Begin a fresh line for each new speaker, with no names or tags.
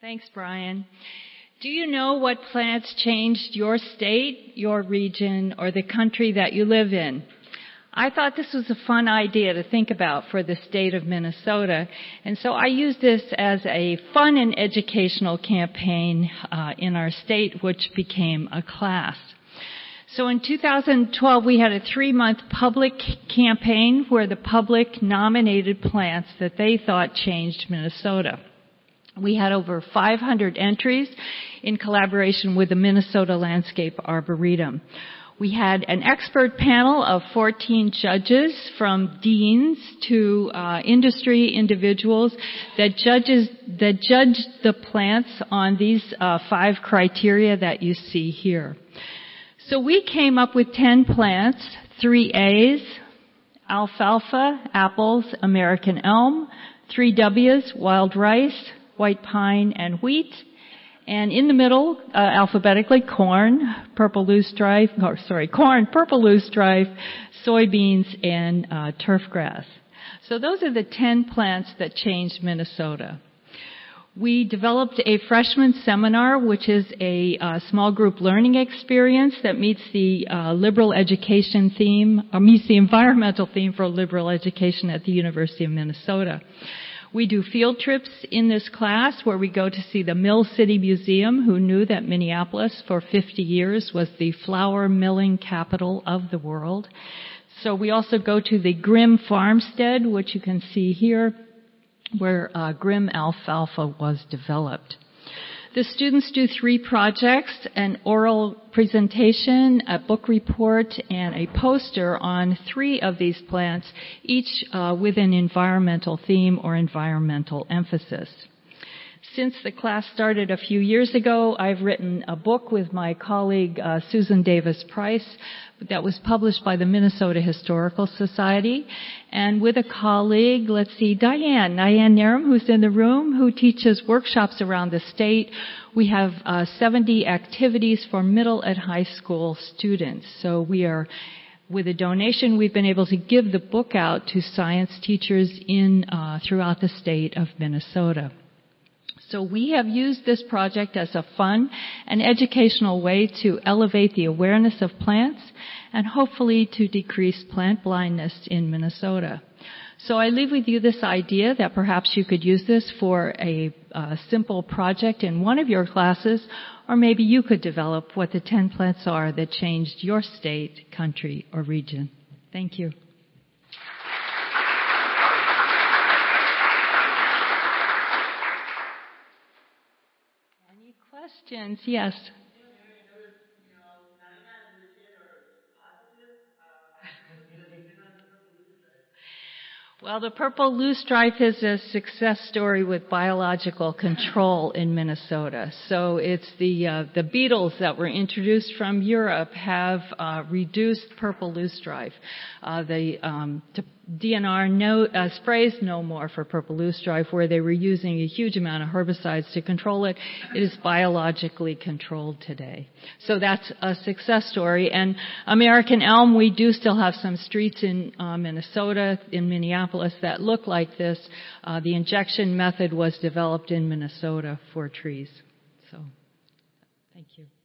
Thanks, Brian. Do you know what plants changed your state, your region, or the country that you live in? I thought this was a fun idea to think about for the state of Minnesota, and so I used this as a fun and educational campaign in our state, which became a class. So in 2012, we had a 3-month public campaign where the public nominated plants that they thought changed Minnesota. We had over 500 entries in collaboration with the Minnesota Landscape Arboretum. We had an expert panel of 14 judges, from deans to industry individuals, that judged the plants on these 5 criteria that you see here. So we came up with 10 plants, 3 A's, alfalfa, apples, American elm, 3 W's, wild rice, white pine, and wheat. And in the middle, alphabetically, corn, purple loosestrife, soybeans, and turfgrass. So those are the 10 plants that changed Minnesota. We developed a freshman seminar, which is a small group learning experience that meets the liberal education theme, or meets the environmental theme for liberal education at the University of Minnesota. We do field trips in this class where we go to see the Mill City Museum. Who knew that Minneapolis for 50 years was the flour milling capital of the world? So we also go to the Grimm Farmstead, which you can see here, where Grimm alfalfa was developed. The students do 3 projects: an oral presentation, a book report, and a poster on 3 of these plants, each with an environmental theme or environmental emphasis. Since the class started a few years ago, I've written a book with my colleague Susan Davis Price that was published by the Minnesota Historical Society, and with a colleague, Diane Narum, who's in the room, who teaches workshops around the state. We have 70 activities for middle and high school students. So we are, with a donation, we've been able to give the book out to science teachers throughout the state of Minnesota. So we have used this project as a fun and educational way to elevate the awareness of plants and hopefully to decrease plant blindness in Minnesota. So I leave with you this idea that perhaps you could use this for a simple project in one of your classes, or maybe you could develop what the 10 plants are that changed your state, country, or region. Thank you. Questions? Yes. Well, the purple loosestrife is a success story with biological control in Minnesota. So it's the beetles that were introduced from Europe have reduced purple loosestrife. The DNR sprays no more for purple loosestrife, where they were using a huge amount of herbicides to control it. It is biologically controlled today. So that's a success story. And American elm, we do still have some streets in Minnesota, in Minneapolis, that look like this. The injection method was developed in Minnesota for trees. So, thank you.